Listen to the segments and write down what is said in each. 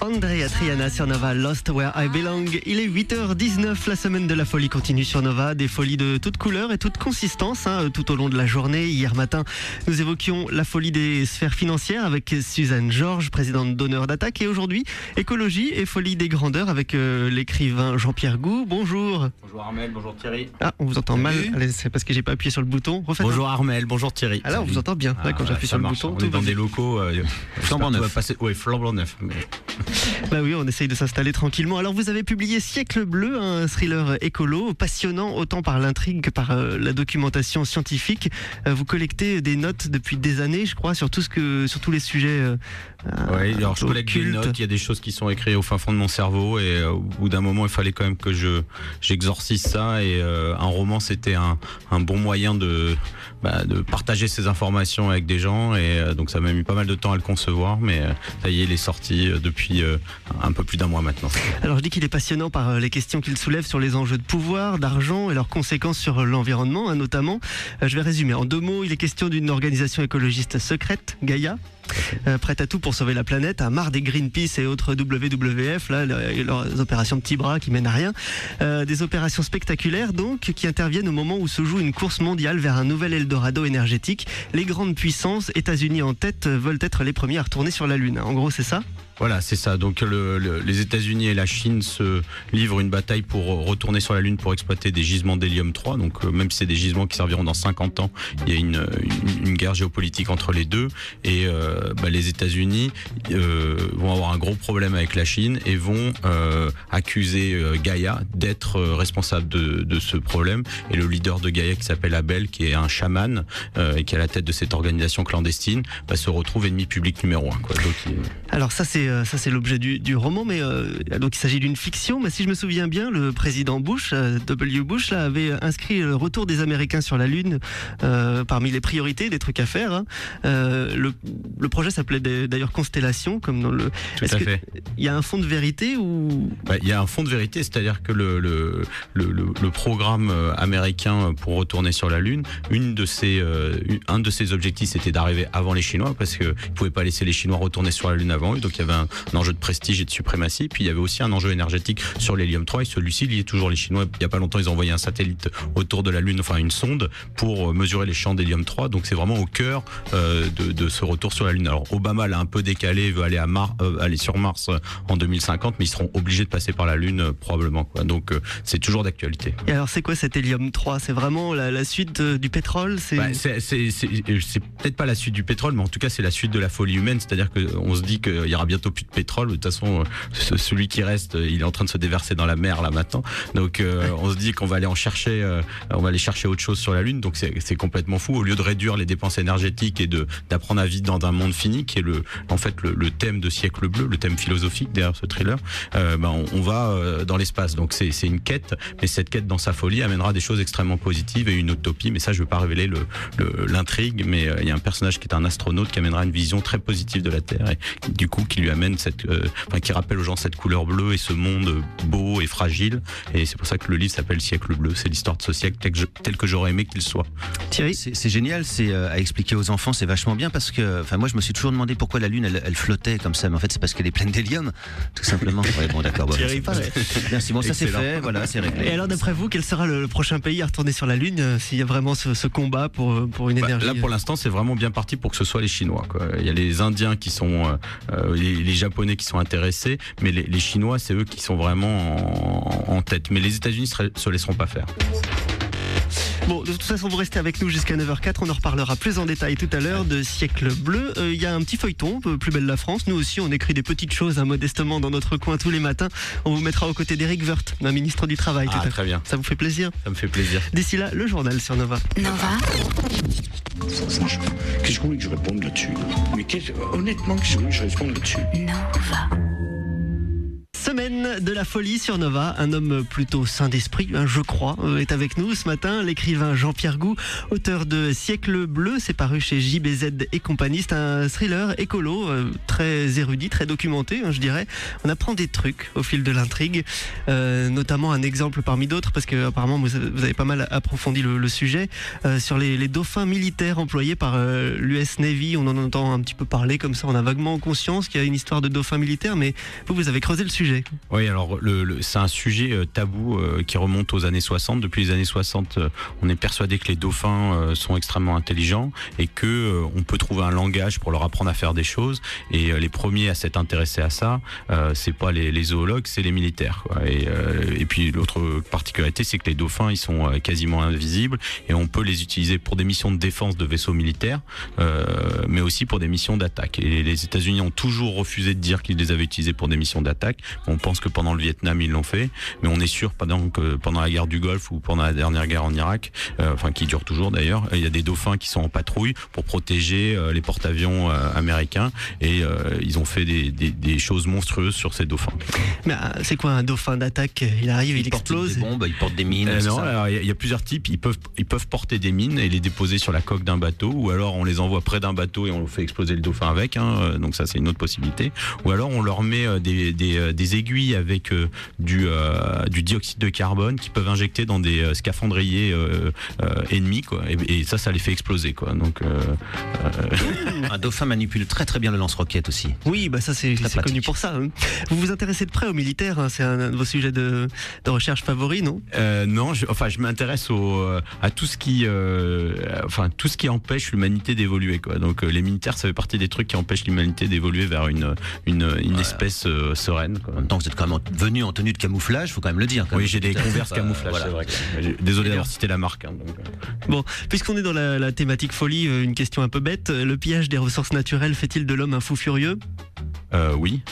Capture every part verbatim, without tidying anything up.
Andrea Triana sur Nova, Lost Where I Belong. Il est huit heures dix-neuf, la semaine de la folie continue sur Nova. Des folies de toutes couleurs et toute consistance hein, tout au long de la journée. Hier matin, nous évoquions la folie des sphères financières avec Suzanne Georges, présidente d'Honneur d'Attaque. Et aujourd'hui, écologie et folie des grandeurs avec euh, l'écrivain Jean-Pierre Gou. Bonjour. Bonjour Armel, bonjour Thierry. Ah, on vous entend Salut. mal. Allez, c'est parce que j'ai pas appuyé sur le bouton. Refaites Bonjour Armel, bonjour Thierry. Alors, on vous entend bien ah, là, quand j'appuie sur le marche. bouton. On tout est dans va des bien. locaux euh, flambant neuf. Passer... Oui, flambant neuf. Mais... Bah oui, on essaye de s'installer tranquillement. Alors vous avez publié Siècle bleu, un thriller écolo, passionnant autant par l'intrigue que par euh, la documentation scientifique. Euh, vous collectez des notes depuis des années, je crois, sur tout ce que, sur tous les sujets. Euh, oui, alors je collecte des notes. Il y a des choses qui sont écrites au fin fond de mon cerveau, et euh, au bout d'un moment, il fallait quand même que je j'exorcise ça. Et euh, un roman, c'était un, un bon moyen de bah, de partager ces informations avec des gens. Et euh, donc ça m'a mis pas mal de temps à le concevoir, mais euh, ça y est, il est sorti euh, depuis euh, un peu plus d'un mois maintenant. Alors je dis qu'il est passionnant par les questions qu'il soulève sur les enjeux de pouvoir, d'argent et leurs conséquences sur l'environnement, hein, notamment. Euh, je vais résumer. En deux mots, il est question d'une organisation écologiste secrète, Gaïa, euh, prête à tout pour sauver la planète, à marre des Greenpeace et autres W W F, là, leurs opérations de petits bras qui mènent à rien. Euh, des opérations spectaculaires donc, qui interviennent au moment où se joue une course mondiale vers un nouvel Eldorado énergétique. Les grandes puissances, États-Unis en tête, veulent être les premiers à retourner sur la Lune. En gros, c'est ça ? Voilà, c'est ça. Donc le, le, les États-Unis et la Chine se livrent une bataille pour retourner sur la Lune pour exploiter des gisements d'hélium trois. Donc euh, même si c'est des gisements qui serviront dans cinquante ans, il y a une, une, une guerre géopolitique entre les deux. Et euh, bah, les États-Unis euh, vont avoir un gros problème avec la Chine et vont euh, accuser euh, Gaïa d'être euh, responsable de, de ce problème. Et le leader de Gaïa, qui s'appelle Abel, qui est un chaman euh, et qui est à la tête de cette organisation clandestine, bah, se retrouve ennemi public numéro un. Quoi. Donc, il... Alors ça c'est ça c'est l'objet du, du roman, mais euh, donc il s'agit d'une fiction. Mais si je me souviens bien, le président Bush, euh, W. Bush, là, avait inscrit le retour des Américains sur la Lune euh, parmi les priorités, des trucs à faire. Hein. Euh, le, le projet s'appelait d'ailleurs Constellation, comme dans le. Tout à fait. Il y a un fond de vérité ou bah, il y a un fond de vérité, c'est-à-dire que le le, le, le le programme américain pour retourner sur la Lune, une de ses euh, un de ses objectifs, c'était d'arriver avant les Chinois, parce que ils pouvaient pas laisser les Chinois retourner sur la Lune avant eux. Donc il y avait un, un enjeu de prestige et de suprématie. Puis il y avait aussi un enjeu énergétique sur l'hélium trois, et celui-ci liait toujours les Chinois. Il y a pas longtemps, ils ont envoyé un satellite autour de la Lune, enfin une sonde, pour mesurer les champs d'hélium trois. Donc c'est vraiment au cœur euh, de, de ce retour sur la Lune. Alors Obama l'a un peu décalé, veut aller à Mars, euh, aller sur Mars en deux mille cinquante, mais ils seront obligés de passer par la Lune euh, probablement. Quoi. Donc euh, c'est toujours d'actualité. Et alors c'est quoi cet hélium trois? C'est vraiment la, la suite euh, du pétrole? C'est bah, c'est peut-être pas la suite du pétrole, mais en tout cas c'est la suite de la folie humaine. C'est-à-dire qu'on se dit qu'il y aura bientôt plus de pétrole. De toute façon, euh, celui qui reste, il est en train de se déverser dans la mer là maintenant. Donc euh, on se dit qu'on va aller en chercher, euh, on va aller chercher autre chose sur la Lune. Donc c'est complètement fou. Au lieu de réduire les dépenses énergétiques et de d'apprendre à vivre dans un monde fini, qui est le en fait le, le thème de Siècle bleu, le thème philosophique derrière ce thriller, euh, ben on, on va euh, dans l'espace. Donc c'est c'est une quête, mais cette quête dans sa folie amènera des choses extrêmement positives et une utopie. Mais ça, je veux pas révéler le l'intrigue, mais il euh, y a un personnage qui est un astronaute qui amènera une vision très positive de la Terre, et du coup qui lui amène cette, euh, enfin qui rappelle aux gens cette couleur bleue et ce monde beau et fragile. Et c'est pour ça que le livre s'appelle Siècle bleu. C'est l'histoire de ce siècle tel que, je, tel que j'aurais aimé qu'il soit. Thierry, c'est génial, c'est euh, à expliquer aux enfants, c'est vachement bien, parce que, enfin moi je me suis toujours demandé pourquoi la Lune elle, elle flottait comme ça, mais en fait c'est parce qu'elle est pleine d'hélium, tout simplement. Ouais, bon d'accord. Bon, Thierry, pareil. Merci, bon ça c'est fait, voilà, c'est réglé. Et alors d'après vous, quel sera le, le prochain pays à retourner sur la Lune euh, s'il y a vraiment ce, ce combat pour pour une bah, énergie? Là pour l'instant c'est vraiment bien parti pour que ce soit les Chinois. Quoi. Il y a les Indiens qui sont, euh, les, les Japonais qui sont intéressés, mais les, les Chinois c'est eux qui sont vraiment en, en tête. Mais les États-Unis se laisseront pas faire. Bon, de toute façon, vous restez avec nous jusqu'à neuf heures quatre. On en reparlera plus en détail tout à l'heure de Siècle bleu. Il euh, y a un petit feuilleton, Plus belle la France. Nous aussi, on écrit des petites choses hein, modestement dans notre coin tous les matins. On vous mettra aux côtés d'Éric Woerth, un ministre du Travail. Ah, très bien. Ça vous fait plaisir? Ça me fait plaisir. D'ici là, le journal sur Nova. Nova. Franchement, qu'est-ce que vous voulez que je réponde là-dessus? Mais honnêtement, qu'est-ce que vous voulez que je réponde là-dessus? Nova. Semaine de la folie sur Nova. Un homme plutôt sain d'esprit, je crois, est avec nous ce matin. L'écrivain Jean-Pierre Gou, auteur de Siècle Bleu, c'est paru chez J B Z et compagnie. C'est un thriller écolo, très érudit, très documenté, je dirais. On apprend des trucs au fil de l'intrigue, euh, notamment un exemple parmi d'autres, parce que apparemment vous avez pas mal approfondi le, le sujet, euh, sur les, les dauphins militaires employés par euh, l'U S Navy. On en entend un petit peu parler comme ça, on a vaguement conscience qu'il y a une histoire de dauphins militaires, mais vous, vous avez creusé le sujet. Oui, alors le, le, c'est un sujet euh, tabou euh, qui remonte aux années soixante. Depuis les années soixante, euh, on est persuadé que les dauphins euh, sont extrêmement intelligents et que euh, on peut trouver un langage pour leur apprendre à faire des choses. Et euh, les premiers à s'être intéressés à ça, euh, c'est pas les, les zoologues, c'est les militaires, quoi. Et, euh, et puis l'autre particularité, c'est que les dauphins, ils sont euh, quasiment invisibles et on peut les utiliser pour des missions de défense de vaisseaux militaires, euh, mais aussi pour des missions d'attaque. Et les États-Unis ont toujours refusé de dire qu'ils les avaient utilisés pour des missions d'attaque. On pense que pendant le Vietnam, ils l'ont fait, mais on est sûr pendant que pendant la guerre du Golfe ou pendant la dernière guerre en Irak, euh, enfin qui dure toujours d'ailleurs, il y a des dauphins qui sont en patrouille pour protéger euh, les porte-avions euh, américains et euh, ils ont fait des, des, des choses monstrueuses sur ces dauphins. Mais euh, c'est quoi un dauphin d'attaque? Il arrive, il, il explose. Des bombes, il porte des mines. Euh, non, alors il y, y a plusieurs types. Ils peuvent ils peuvent porter des mines et les déposer sur la coque d'un bateau, ou alors on les envoie près d'un bateau et on fait exploser le dauphin avec. Hein, donc ça c'est une autre possibilité. Ou alors on leur met euh, des, des, euh, des aiguilles avec euh, du euh, du dioxyde de carbone qui peuvent injecter dans des euh, scaphandriers euh, euh, ennemis, quoi. Et, et ça, ça les fait exploser, quoi. Donc euh, euh... un dauphin manipule très très bien le lance-roquette aussi. Oui, bah ça c'est connu pour ça. Hein. Vous vous intéressez de près aux militaires, hein, c'est un de vos sujets de, de recherche favoris, non? euh, Non, je, enfin je m'intéresse au, à tout ce qui, euh, enfin tout ce qui empêche l'humanité d'évoluer, quoi. Donc euh, les militaires, ça fait partie des trucs qui empêchent l'humanité d'évoluer vers une une, une ouais. espèce euh, sereine, quoi. En même temps, vous êtes quand même venu en tenue de camouflage, faut quand même le dire. Quand oui, même. j'ai des Converse camouflage, voilà. C'est vrai. Désolé d'avoir cité la marque. Hein, donc. Bon, puisqu'on est dans la, la thématique folie, une question un peu bête. Le pillage des ressources naturelles fait-il de l'homme un fou furieux? Euh, oui.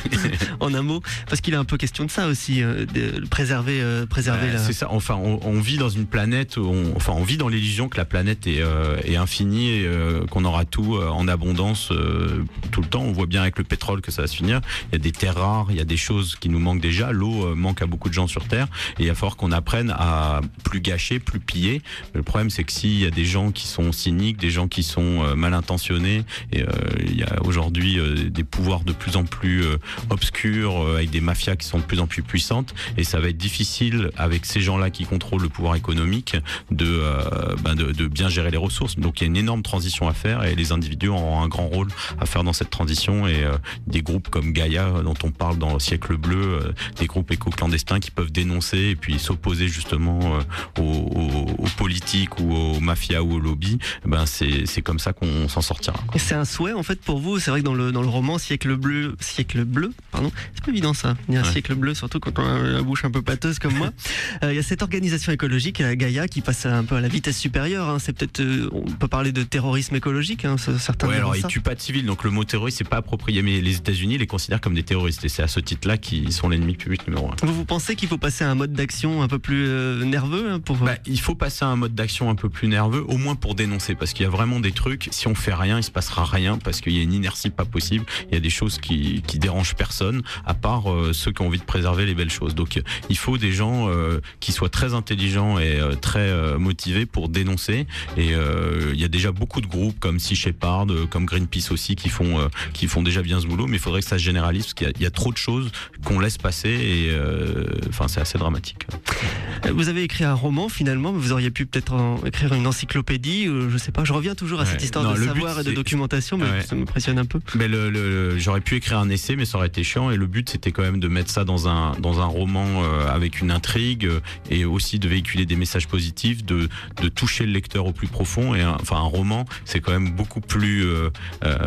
En un mot, parce qu'il est un peu question de ça aussi, euh, de préserver, euh, préserver. Euh, la... C'est ça. Enfin, on, on vit dans une planète, où on, enfin, on vit dans l'illusion que la planète est, euh, est infinie, et, euh, qu'on aura tout euh, en abondance euh, tout le temps. On voit bien avec le pétrole que ça va se finir. Il y a des terres rares, il y a des choses qui nous manquent déjà. L'eau euh, manque à beaucoup de gens sur Terre, et il va falloir qu'on apprenne à plus gâcher, plus piller. Mais le problème, c'est que s'il y a des gens qui sont cyniques, des gens qui sont euh, mal intentionnés, et euh, il y a aujourd'hui euh, des pouvoirs de plus en plus euh, obscurs, euh, avec des mafias qui sont de plus en plus puissantes, et ça va être difficile avec ces gens-là qui contrôlent le pouvoir économique de, euh, ben de, de bien gérer les ressources. Donc il y a une énorme transition à faire, et les individus auront un grand rôle à faire dans cette transition, et euh, des groupes comme Gaïa, dont on parle dans le Siècle Bleu, euh, des groupes éco-clandestins qui peuvent dénoncer et puis s'opposer justement euh, aux, aux, aux politiques ou aux mafias ou aux lobbies, ben c'est comme ça qu'on s'en sortira. C'est un souhait en fait pour vous? C'est vrai que dans le, dans le roman Siècle Bleu, Siècle Bleu, pardon, c'est pas évident ça, il y a un ouais. Siècle Bleu, surtout quand on a la bouche un peu pâteuse comme moi. Il euh, y a cette organisation écologique, Gaïa, qui passe un peu à la vitesse supérieure, hein. C'est peut-être, euh, on peut parler de terrorisme écologique, hein, certains. Oui, alors ils tuent pas de civils, donc le mot terroriste c'est pas approprié, mais les États-Unis les considèrent comme des terroristes, et c'est à ce titre-là qu'ils sont l'ennemi public numéro un. Vous, vous pensez qu'il faut passer à un mode d'action un peu plus euh, nerveux, hein, pour... bah, il faut passer à un mode d'action un peu plus nerveux, au moins pour dénoncer, parce qu'il y a vraiment des trucs, si on fait rien, il se passera rien, parce qu'il y a une inertie pas possible, il y a des choses qui, qui dérangent personne, à part euh, ceux qui ont envie de préserver les belles choses. Donc il faut des gens euh, qui soient très intelligents et euh, très euh, motivés pour dénoncer, et euh, il y a déjà beaucoup de groupes comme Sea Shepherd, euh, comme Greenpeace aussi, qui font, euh, qui font déjà bien ce boulot, mais il faudrait que ça se généralise, parce qu'il y, y a trop de choses qu'on laisse passer, et enfin euh, c'est assez dramatique. Vous avez écrit un roman finalement, mais vous auriez pu peut-être écrire une encyclopédie, ou je sais pas, je reviens toujours à ouais. cette histoire non, de savoir et de documentation, mais ouais. ça m'impressionne un peu. Mais le, le, j'aurais pu écrire un essai, mais ça aurait été chiant, et le but c'était quand même de mettre ça dans un, dans un roman euh, avec une intrigue, euh, et aussi de véhiculer des messages positifs, de, de toucher le lecteur au plus profond. Et un, enfin un roman, c'est quand même beaucoup plus, euh, euh,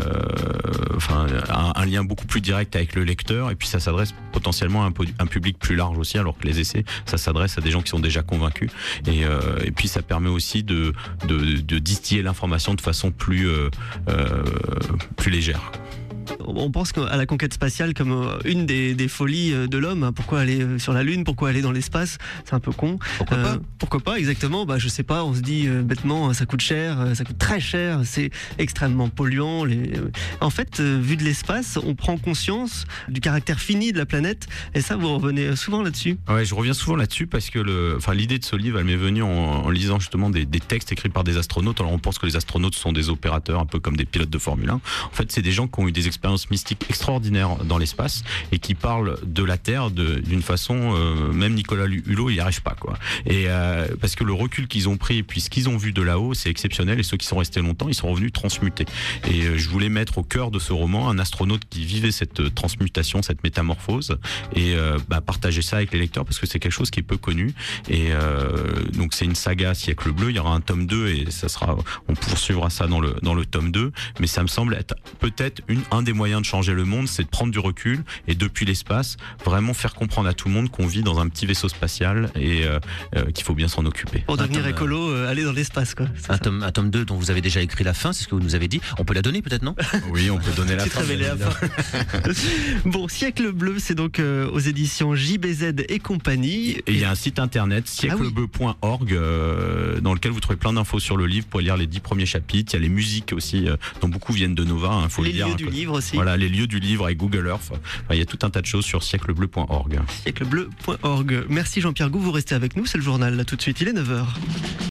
enfin un, un lien beaucoup plus direct avec le lecteur, et puis ça s'adresse potentiellement à un, un public plus large aussi, alors que les essais, ça s'adresse à des gens qui sont déjà convaincus, et, euh, et puis ça permet aussi de, de, de distiller l'information de façon plus, euh, euh, plus légère. On pense à la conquête spatiale comme euh, une des, des folies euh, de l'homme. Pourquoi aller euh, sur la Lune? Pourquoi aller dans l'espace? C'est un peu con. Pourquoi Euh, pas Pourquoi pas, exactement. Bah, je sais pas, on se dit euh, bêtement, ça coûte cher, euh, ça coûte très cher, c'est extrêmement polluant. Les... euh, En fait, euh, vu de l'espace, on prend conscience du caractère fini de la planète. Et ça, vous revenez souvent là-dessus. Ouais, je reviens souvent là-dessus parce que le, enfin, l'idée de ce livre, elle m'est venue en, en lisant justement des, des textes écrits par des astronautes. Alors on pense que les astronautes sont des opérateurs, un peu comme des pilotes de Formule un. En fait, c'est des gens qui ont eu des expériences mystiques extraordinaires dans l'espace et qui parlent de la Terre de, d'une façon, euh, même Nicolas Hulot, il n'y arrive pas, quoi. Et euh, parce que le recul qu'ils ont pris, puis ce qu'ils ont vu de là-haut, c'est exceptionnel. Et ceux qui sont restés longtemps, ils sont revenus transmutés. Et euh, je voulais mettre au cœur de ce roman un astronaute qui vivait cette transmutation, cette métamorphose, et euh, bah, partager ça avec les lecteurs parce que c'est quelque chose qui est peu connu. Et euh, donc c'est une saga Siècle Bleu. Il y aura un tome deux et ça sera, on poursuivra ça dans le dans le tome deux. Mais ça me semble être peut-être une un des moyens de changer le monde, c'est de prendre du recul et depuis l'espace vraiment faire comprendre à tout le monde qu'on vit dans un petit vaisseau spatial et euh, euh, qu'il faut bien s'en occuper. Pour devenir Attends, écolo, euh, aller dans l'espace, quoi. C'est Un ça. tome, un tome deux dont vous avez déjà écrit la fin, c'est ce que vous nous avez dit. On peut la donner peut-être, non? Oui, on peut donner la Petite fin. révélée à la fin. Bon, Siècle Bleu, c'est donc euh, aux éditions J B Z et compagnie. Et il y a un site internet sièclebleu point org euh, dans lequel vous trouvez plein d'infos sur le livre pour lire les dix premiers chapitres. Il y a les musiques aussi euh, dont beaucoup viennent de Nova. Hein, faut Les le dire, lieux hein, du quoi. livre aussi. Voilà, les lieux du livre avec Google Earth. Enfin, il y a tout un tas de choses sur sièclebleu point org. siècle bleu point org. Merci Jean-Pierre Gou, vous restez avec nous, c'est le journal là tout de suite, il est neuf heures.